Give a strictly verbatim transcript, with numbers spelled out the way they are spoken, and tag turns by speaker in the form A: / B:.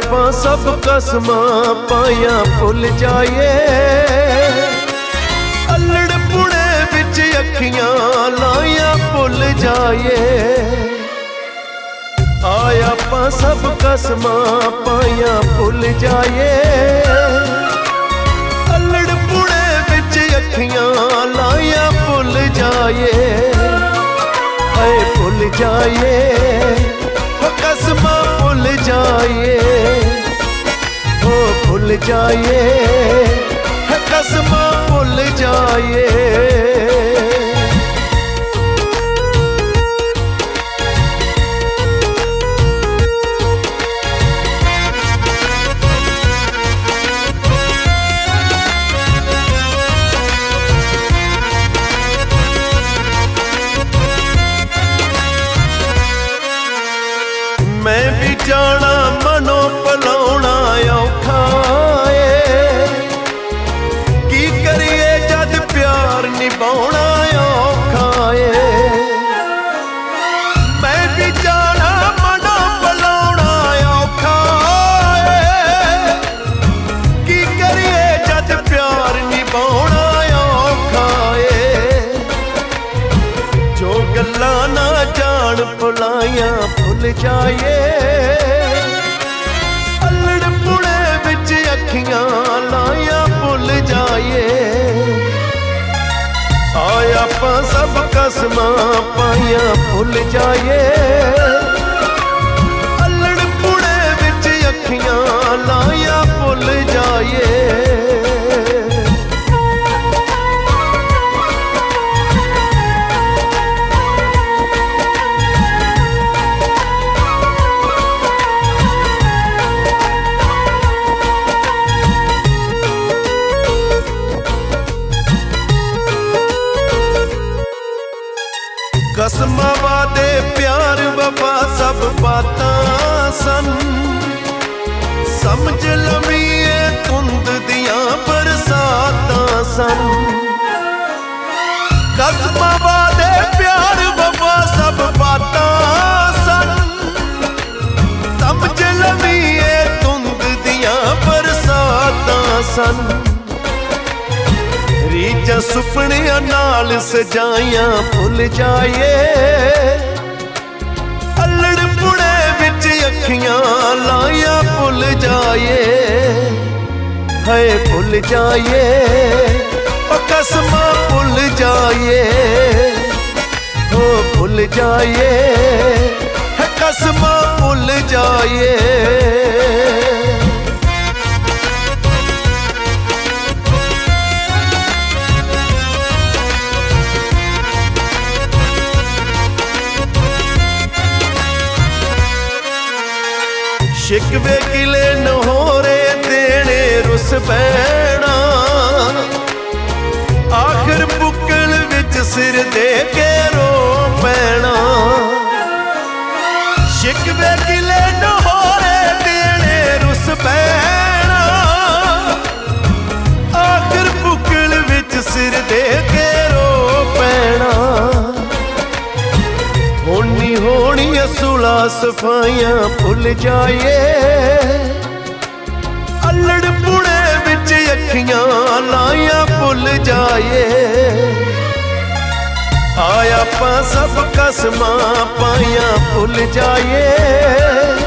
A: ਆਪਾਂ सब कसमां पाया भुल जाए। अल्लड़ पुणे विच अखियां लाया भुल जाए। आया ਆਪਾਂ सब कसमां पाया भुल जाए। अल्लड़ पुणे विच अखियां लाया भुल जाए। आए भुल जाए कसमां भुल जाए। ओ भुल जाए कसमां भुल जाए। मैं भी जाना मनो भुलाउणा औखा है। की करिए जद प्यार निभाउणा औखा है। मैं भी जाना मनो भुलाउणा औखा है। की करिए जद प्यार निभाउणा औखा है। जो गल्लां ना जान भुलाइयां भुल जाए। अल्लड़ पुणे विच अखियां लाया भुल जाए। आया ਆਪਾਂ सब कसमां पाया भुल जाए। अल्लड़ पुणे विच अखियां लाया भुल जाए। कसमां वादे प्यार वफा सब बातां सन। समझ लवीए धुंद दियां बरसातां सन। कसमां वादे प्यार वफा सब बातां सन। समझ लवीए धुंद दियां बरसातां सन। रीजा सुपनियां नाल सजाइयां भुल जाए। अल्लड़ पुणे विच अखियां लाया भुल जाए। है भुल जाए कसमां भुल जाए। हो भुल जाए कसमां भुल जाए। शिकवे गिले नहोरे देने रुस पैना। आखिर बुक्कल विच सिर दे के रो पैना। शिकवे गिले नहोरे देने रुस पैना। आखिर बुक्कल विच सिर दे के रो पैना। होनी होनी असुला सफाइयां भुल जाए। अल्लड़ पुणे विच अखियां लाया भुल जाए। आया ਆਪਾਂ सब कसमां पाया भुल जाए।